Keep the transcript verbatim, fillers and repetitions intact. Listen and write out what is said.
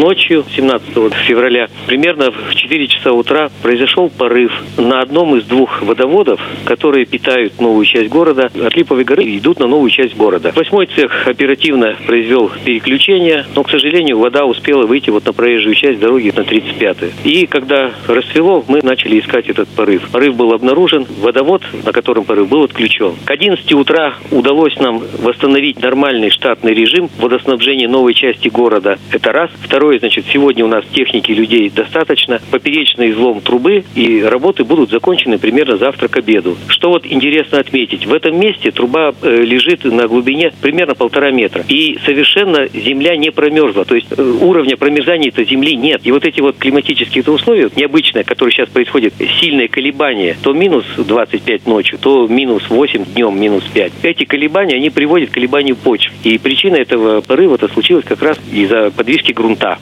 Ночью семнадцатого февраля, примерно в четыре часа утра, произошел порыв на одном из двух водоводов, которые питают новую часть города. От Липовой горы идут на новую часть города. Восьмой цех оперативно произвел переключение, но, к сожалению, вода успела выйти вот на проезжую часть дороги на тридцать пятую. И когда расцвело, мы начали искать этот порыв. Порыв был обнаружен, водовод, на котором порыв был отключен. К одиннадцати утра удалось нам восстановить нормальный штатный режим водоснабжения новой части города. Это раз. Второе, значит, сегодня у нас техники и людей достаточно. Поперечный излом трубы, и работы будут закончены примерно завтра к обеду. Что вот интересно отметить, в этом месте труба э, лежит на глубине примерно полтора метра. И совершенно земля не промерзла. То есть э, уровня промерзания-то земли нет. И вот эти вот климатические условия, необычные, которые сейчас происходят, сильные колебания, то минус двадцать пять ночью, то минус восемь днем, минус пять. Эти колебания, они приводят к колебанию почв. И причина этого порыва-то случилась как раз из-за подвижки грунта.